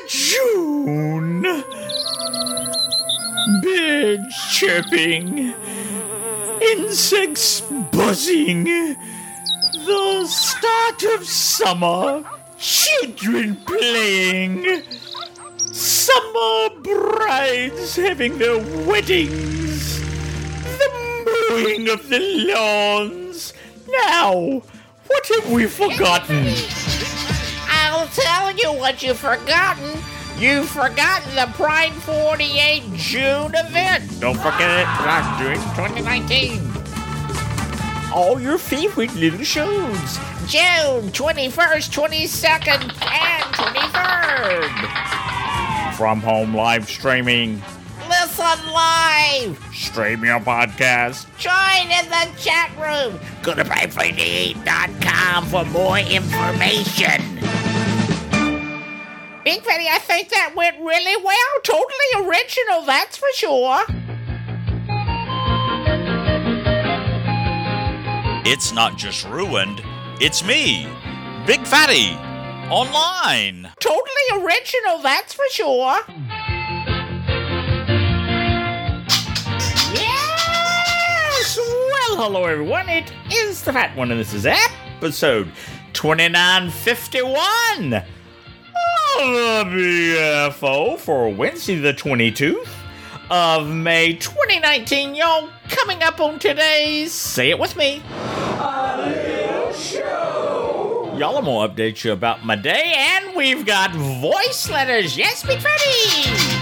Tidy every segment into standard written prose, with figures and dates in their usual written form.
June. Birds chirping, insects buzzing, the start of summer, children playing, summer brides having their weddings, the mowing of the lawns. Now, what have we forgotten? I'll tell you what you've forgotten. You've forgotten the Pride 48 June event. Don't forget it, June 2019. All your favorite little shows. June 21st, 22nd, and 23rd. From home live streaming. Listen live. Stream your podcast. Join in the chat room. Go to pride48.com for more information. Big Fatty, I think that went really well. Totally original, that's for sure. It's not just ruined, it's me, Big Fatty, online. Totally original, that's for sure. Yes! Well, hello everyone, it is the Fat One, and this is episode 2951 of the BFO for Wednesday the 22th of May 2019. Y'all, coming up on today's Say It With Me, a little show. Y'all, I'm gonna update you about my day, and we've got voice letters. Yes, Big Fatty!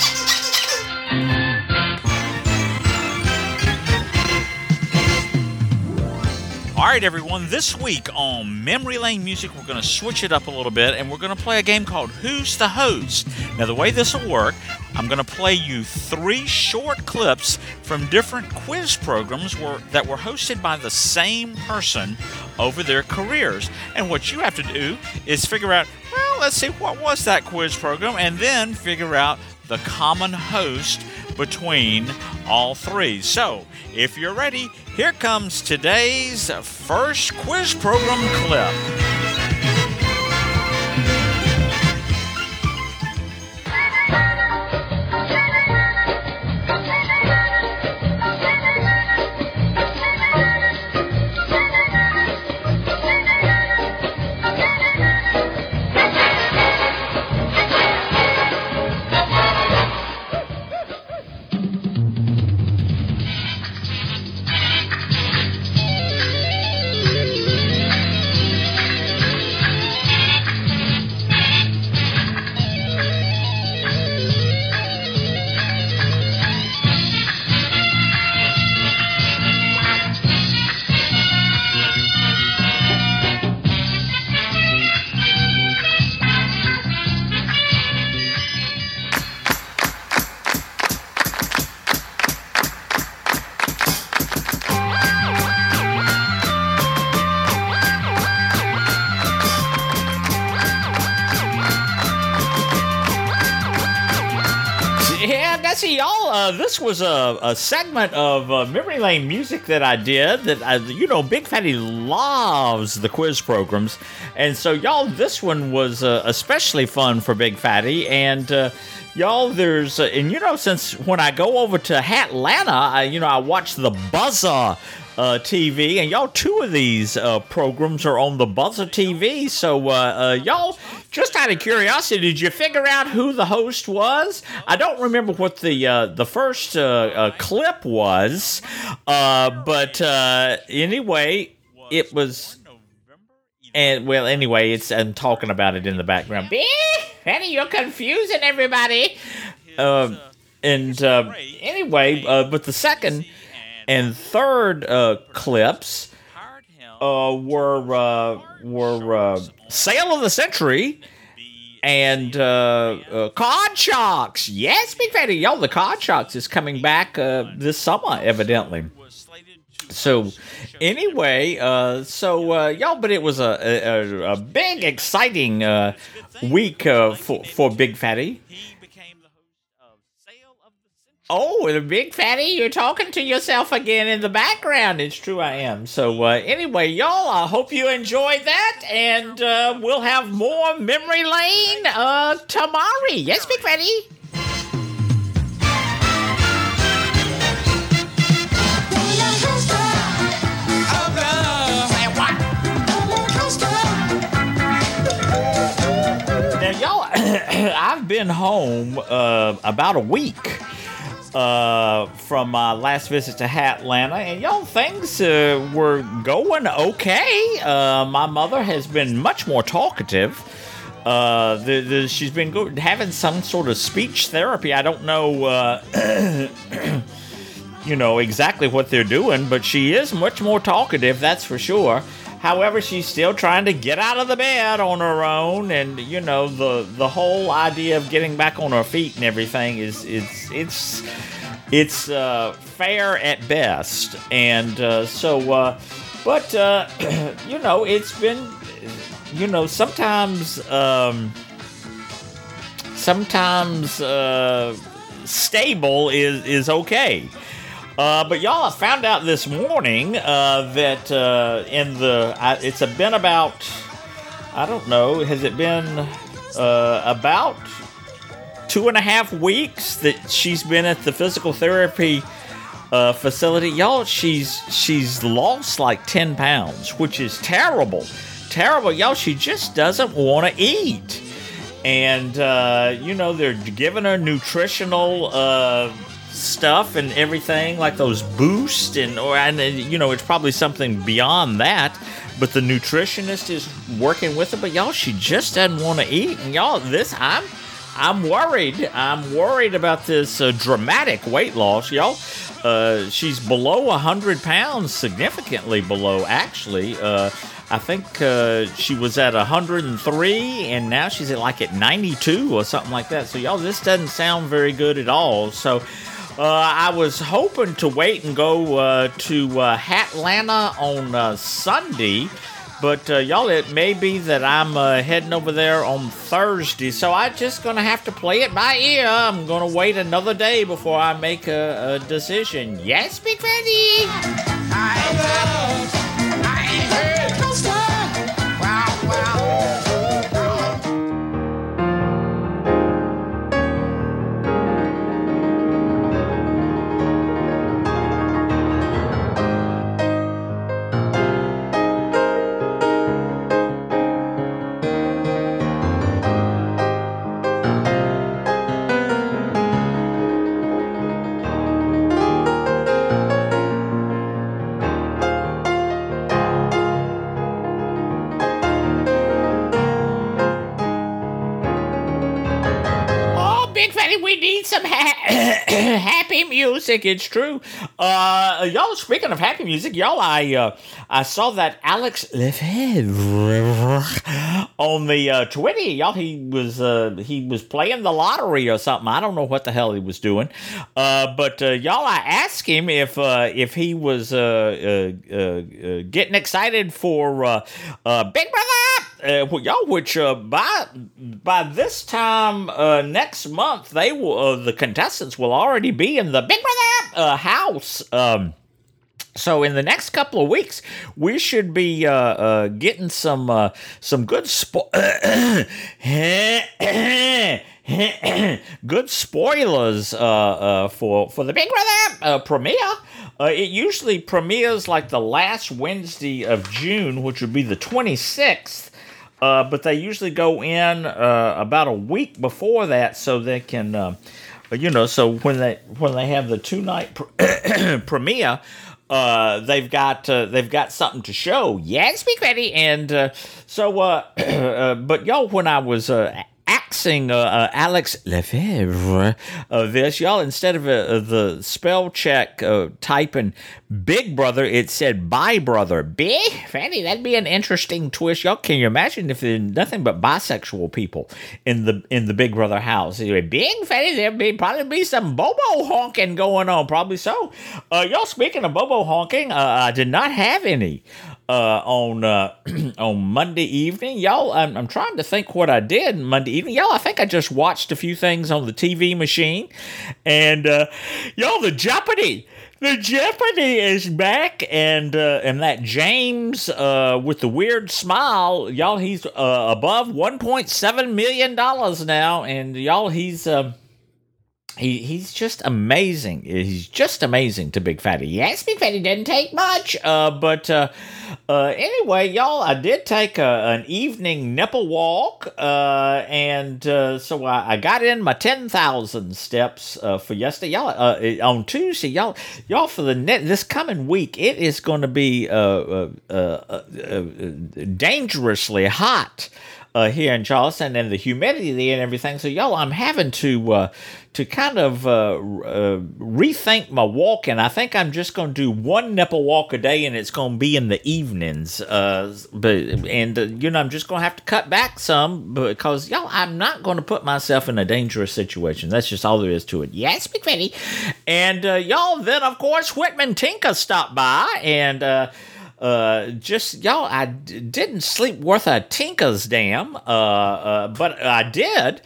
All right, everyone, this week on Memory Lane Music, we're going to switch it up a little bit, and we're going to play a game called Who's the Host? Now, the way this will work, I'm going to play you 3 short clips from different quiz programs that were hosted by the same person over their careers. And what you have to do is figure out, well, let's see, what was that quiz program, and then figure out the common host between all 3. So, if you're ready, here comes today's first quiz program clip. See, y'all, this was a segment of Memory Lane Music that I did that, Big Fatty loves the quiz programs. And so, y'all, this one was especially fun for Big Fatty. And, y'all, there's, since when I go over to Atlanta, I watch the Buzzer TV, and y'all, 2 of these programs are on the Buzzer TV. So, y'all, just out of curiosity, did you figure out who the host was? I don't remember what the first clip was, but anyway, it was. And well, anyway, I'm talking about it in the background. Fanny, you're confusing everybody. Anyway, but the second and third clips were Sale of the Century and Card Sharks. Yes, Big Fatty, y'all, the Card Sharks is coming back this summer, evidently. So, anyway, y'all, but it was a big, exciting week for Big Fatty. Oh, the big fatty, you're talking to yourself again in the background. It's true, I am. So, anyway, y'all, I hope you enjoyed that, and we'll have more Memory Lane tomorrow. Yes, big fatty? Now, y'all, I've been home about a week from my last visit to Atlanta, and y'all, things were going okay. My mother has been much more talkative. She's been having some sort of speech therapy. I don't know, exactly what they're doing, but she is much more talkative, that's for sure. However, she's still trying to get out of the bed on her own, and the whole idea of getting back on her feet and everything it's fair at best. And it's been sometimes stable is okay. But y'all, I found out this morning that it's been about, I don't know, has it been about 2.5 weeks that she's been at the physical therapy facility? Y'all, she's lost like 10 pounds, which is terrible. Y'all, she just doesn't want to eat. And, they're giving her nutritional stuff and everything, like those Boost and it's probably something beyond that, but the nutritionist is working with her. But y'all, she just doesn't want to eat. And y'all, I'm worried about this dramatic weight loss, y'all. She's below 100 pounds, significantly below, actually. I think she was at 103, and now she's at 92 or something like that. So y'all, this doesn't sound very good at all. So I was hoping to wait and go to Atlanta on Sunday, but y'all, it may be that I'm heading over there on Thursday, so I'm just going to have to play it by ear. I'm going to wait another day before I make a decision. Yes, Big Fatty? We need some happy music. It's true. Y'all, speaking of happy music, y'all, I saw that Alex Lefebvre on the Twitter. Y'all, he was playing the lottery or something. I don't know what the hell he was doing. But y'all, I asked him if he was getting excited for Big Brother. Y'all, which by this time next month, they will the contestants will already be in the Big Brother house. So in the next couple of weeks, we should be getting some good good spoilers for the Big Brother premiere. It usually premieres like the last Wednesday of June, which would be the 26th. But they usually go in about a week before that, so they can, so when they have the 2-night premiere, they've got something to show. Yes, Big Fatty. And but y'all, when I was asking Alex Lefebvre this, y'all, instead of the spell check typing Big Brother, it said Bi Brother. Big Fatty, that'd be an interesting twist. Y'all, can you imagine if there's nothing but bisexual people in the Big Brother house? Big Fatty, there'd probably be some Bobo honking going on. Probably so. Y'all, speaking of Bobo honking, I did not have any on on Monday evening. Y'all, I'm trying to think what I did Monday evening. Y'all, I think I just watched a few things on the TV machine. And y'all, the Jeopardy! The Jeopardy is back, and that James with the weird smile, y'all, he's above $1.7 million now, and y'all, he's just amazing. He's just amazing to Big Fatty. Yes, Big Fatty didn't take much, but anyway, y'all, I did take an evening nipple walk, and so I got in my 10,000 steps for yesterday. Y'all, on Tuesday, y'all for this coming week, it is going to be dangerously hot here in Charleston, and the humidity there and everything. So, y'all, I'm having to kind of rethink my walking. I think I'm just going to do one nipple walk a day, and it's going to be in the evenings. I'm just going to have to cut back some because, y'all, I'm not going to put myself in a dangerous situation. That's just all there is to it. Yes, Big Fatty. And, y'all, then, of course, Whitman Tinka stopped by, and I didn't sleep worth a tinker's damn, but I did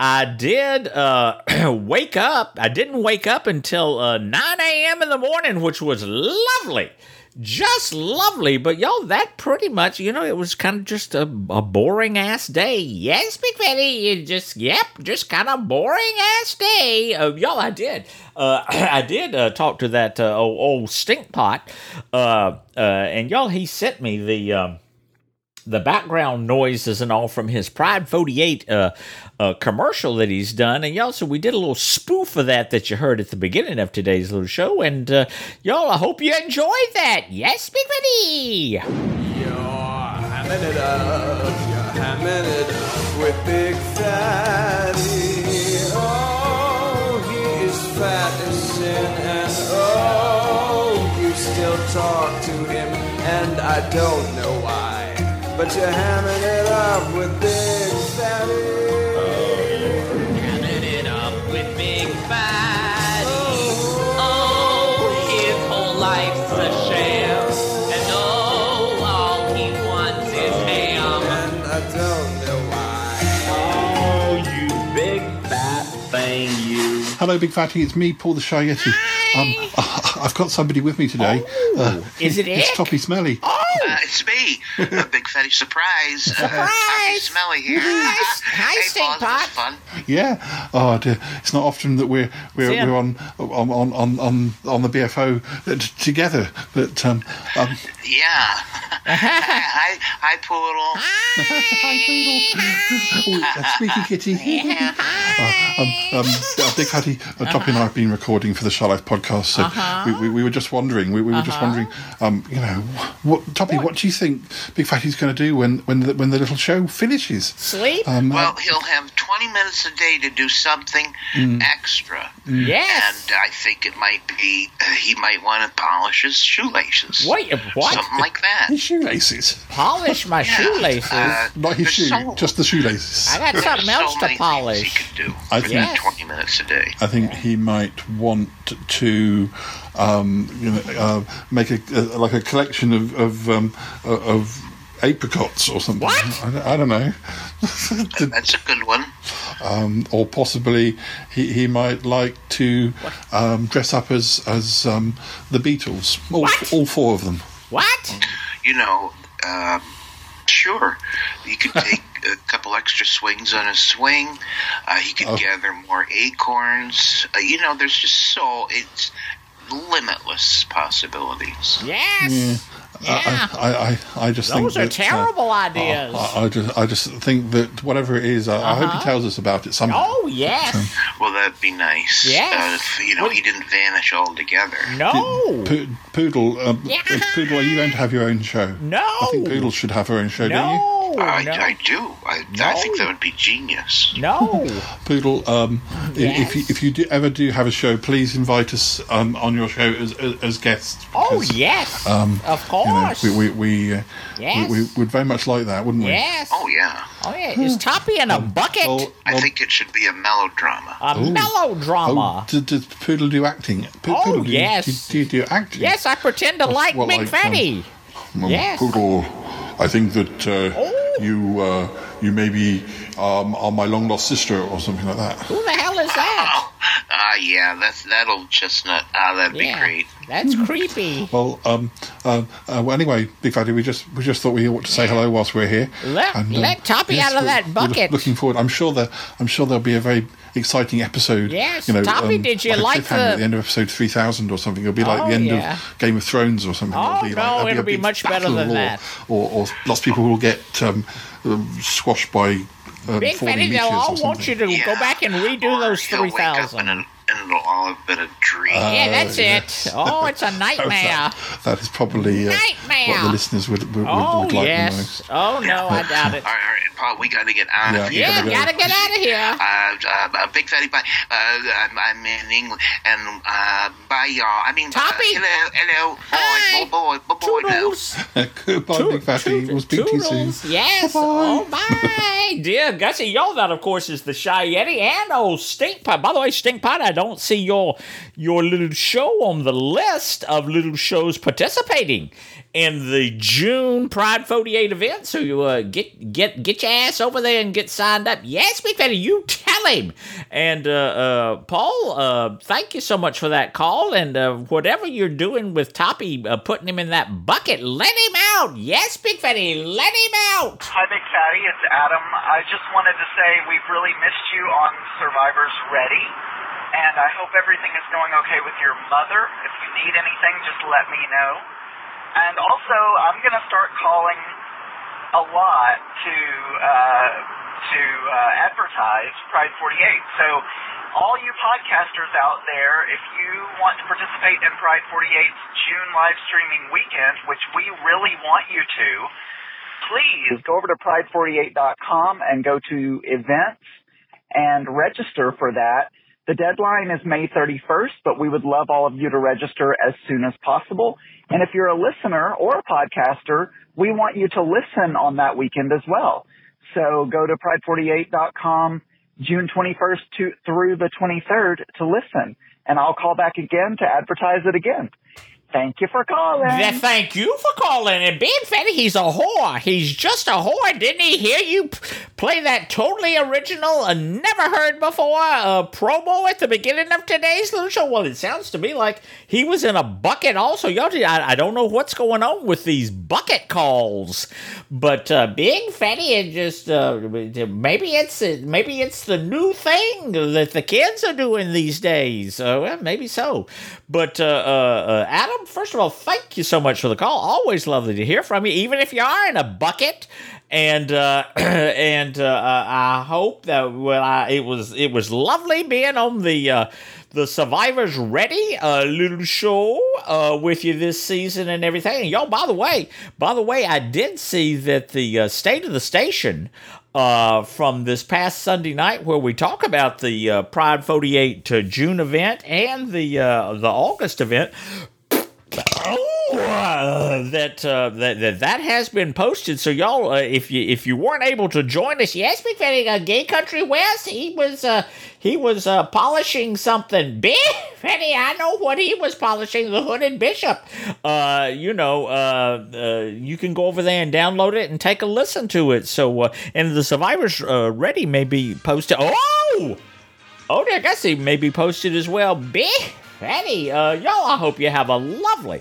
wake up. I didn't wake up until 9 a.m. in the morning, which was lovely. Just lovely, but y'all, that pretty much, it was kind of just a boring ass day. Yes, Big Fatty, just kind of boring ass day. Y'all, I did talk to that old stink pot, and y'all, he sent me the background noises and all from his Pride 48 commercial that he's done. And y'all, so we did a little spoof of that you heard at the beginning of today's little show. And y'all, I hope you enjoyed that. Yes, Big Fatty! You're hamming it up with Big Fatty. Oh, he is fat as sin, and oh, you still talk to him, and I don't know why. But you're hamming it up with Big Fatty. Hamming it up with Big Fatty. Oh, his whole life's a sham. And oh, all he wants is ham. And I don't know why. Oh, you big fat thing, you. Hello, Big Fatty. It's me, Paul the Shy Yeti. I've got somebody with me today. Is it It's Ick? Toppy Smelly. It's me, a Big Fatty Surprise. Surprise! Smelly here. Hi, Hey, Stink Paul, Pot. this was fun. Yeah. Oh dear. It's not often that we're on the BFO together, but Yeah. Hi, Poodle. Squeaky Kitty. Big Fatty, Toppy and I have been recording for the Shy Life podcast, so we were just wondering. We were just wondering, Toppy, what do you think Big Fatty's going to do when the little show finishes? Sleep? Well, he'll have 20 minutes a day to do something extra. Yes. And I think it might be, he might want to polish his shoelaces. Wait, what? Something like that. His shoelaces. Polish my shoelaces? Not his there's shoe, just the shoelaces. I got something else so to many polish. things he could do I for think- 20 minutes a day. I think he might want to make a collection of apricots or something. What? I don't know. That's a good one. Or possibly he might like to dress up as the Beatles. All four of them. What? Sure. You could take a couple extra swings on his swing. He could gather more acorns. There's just it's limitless possibilities. Yes. Yeah. I just think Those are that, terrible ideas. I just think that whatever it is, I hope he tells us about it somehow. Oh, yes. Well, that'd be nice. Yes. If he didn't vanish altogether. No. Poodle, Poodle, are you going to have your own show? No. I think Poodle should have her own show, don't you? No. I do. I think that would be genius. No. Poodle, Yes. if you ever do have a show, please invite us on your show as guests. Oh, because, yes. Of course. we Yes. would very much like that, wouldn't we? Yes. Oh, yeah. Oh, yeah. Is Toppy in a bucket? I think it should be a melodrama. A melodrama. Does Poodle do acting? Oh, Poodle, yes. Do you do acting? Yes, I pretend to like what, Big like, Fatty. Yes. Poodle, I think that you maybe are my long lost sister or something like that. Who the hell is that? Yeah, that old chestnut. That'd be great. That's creepy. Well, well, anyway, Big Fatty, we just thought we ought to say hello whilst we're here. Let Toppy out of that bucket. We're looking forward. I'm sure there'll be a very exciting episode. Yes, Toppy, did you like at the end of episode 3000 or something? It'll be like the end of Game of Thrones or something. It'll be much better than that. Or lots of people will get squashed by. Big Fatty, I want you to go back and redo those 3000. And it'll all have been a dream. That's it. Oh, it's a nightmare. That is probably nightmare. What the listeners would like yes. to know. Oh, no, I doubt it. All right, Paul, we got to get out of here. Yeah, got to get out of here. Big Fatty, bye. I'm in England, and bye, y'all. I mean, Toppy. Hello. Hi. Bye. Toodles. Goodbye, Big Fatty. We'll speak to you soon. Yes. Bye-bye. Oh, bye. Dear Gussie, y'all, that, of course, is the Shy Yeti and old Stinkpot. By the way, Stinkpot, I don't see your little show on the list of little shows participating in the June Pride 48 event. So you get your ass over there and get signed up. Yes, Big Fatty, you tell him. And Paul, thank you so much for that call. And whatever you're doing with Toppy, putting him in that bucket, let him out. Yes, Big Fatty, let him out. Hi, Big Fatty. It's Adam. I just wanted to say we've really missed you on Survivor's Ready. And I hope everything is going okay with your mother. If you need anything, just let me know. And also, I'm going to start calling a lot to advertise Pride 48. So all you podcasters out there, if you want to participate in Pride 48's June live streaming weekend, which we really want you to, please go over to pride48.com and go to events and register for that. The deadline is May 31st, but we would love all of you to register as soon as possible. And if you're a listener or a podcaster, we want you to listen on that weekend as well. So go to pride48.com June 21st through the 23rd to listen. And I'll call back again to advertise it again. Thank you for calling. Thank you for calling. And Big Fatty, he's a whore. He's just a whore. Didn't he hear you play that totally original, never heard before promo at the beginning of today's little show? Well, it sounds to me like he was in a bucket also. Y'all, I don't know what's going on with these bucket calls. But Big Fatty, it just maybe it's the new thing that the kids are doing these days. Well, maybe so. But Adam, first of all, thank you so much for the call. Always lovely to hear from you, even if you are in a bucket. And I hope that it was lovely being on the Survivors Ready little show with you this season and everything. And y'all, by the way, I did see that the State of the Station from this past Sunday night, where we talk about the Pride 48 June event and the August event. That has been posted. So y'all, if you weren't able to join us, yes, Big Fatty, Gay Country West, he was polishing something. Big Fatty, I know what he was polishing, the Hooded Bishop. You can go over there and download it and take a listen to it. So and the Survivors Ready may be posted. Oh, there, Gussie may be posted as well. Big Fatty, y'all, I hope you have a lovely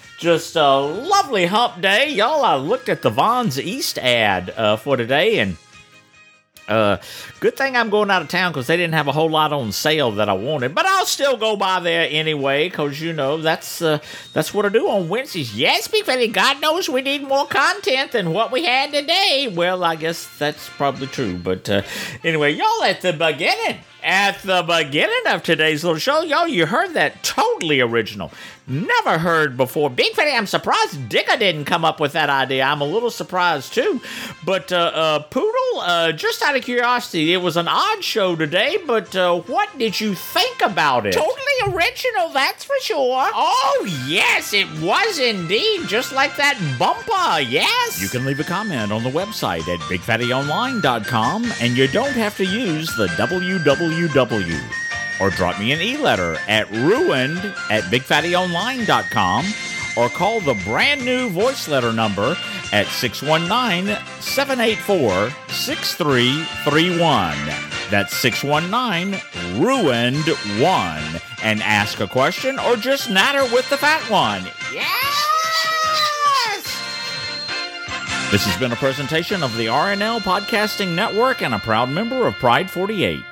hump day. Y'all, I looked at the Vons East ad for today, and good thing I'm going out of town because they didn't have a whole lot on sale that I wanted. But I'll still go by there anyway because, that's what I do on Wednesdays. Yes, Big Fatty, God knows we need more content than what we had today. Well, I guess that's probably true. But anyway, y'all, at the beginning of today's little show, y'all, you heard that totally original, never heard before. Big Fatty, I'm surprised Dicka didn't come up with that idea. I'm a little surprised too. But Poodle, just out of curiosity, it was an odd show today, but what did you think about it? Totally original, that's for sure. Oh, yes, it was indeed, just like that bumper, yes. You can leave a comment on the website at BigFattyOnline.com, and you don't have to use the www. Or drop me an e-letter at ruined@BigFattyOnline.com, or call the brand new voice letter number at 619-784-6331. That's 619-RUINED1. And ask a question or just natter with the fat one. Yes! This has been a presentation of the RNL Podcasting Network and a proud member of Pride 48.